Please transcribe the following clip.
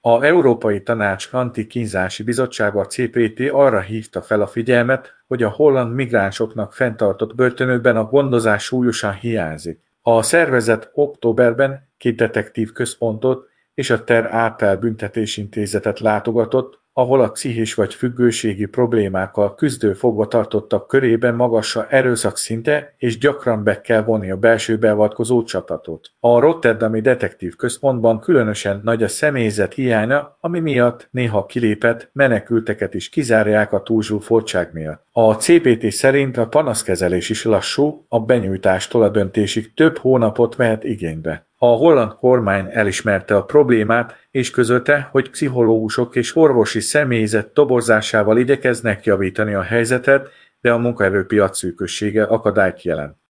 A Európai Tanács Antikínzási Bizottsága CPT arra hívta fel a figyelmet, hogy a holland migránsoknak fenntartott börtönökben a gondozás súlyosan hiányzik. A szervezet októberben 2 detektív központot és a Ter Apel büntetésintézetet látogatott, ahol a pszichés vagy függőségi problémákkal küzdő fogvatartottak körében magas a erőszak szinte, és gyakran be kell vonni a belső beavatkozó csapatot. A Rotterdami Detektív Központban különösen nagy a személyzet hiánya, ami miatt néha kilépett menekülteket is kizárják a túlzsúfoltság miatt. A CPT szerint a panaszkezelés is lassú, a benyújtástól a döntésig több hónapot vehet igénybe. A holland kormány elismerte a problémát, és közölte, hogy pszichológusok és orvosi személyzet toborzásával igyekeznek javítani a helyzetet, de a munkaerőpiac szűkössége akadályt jelent.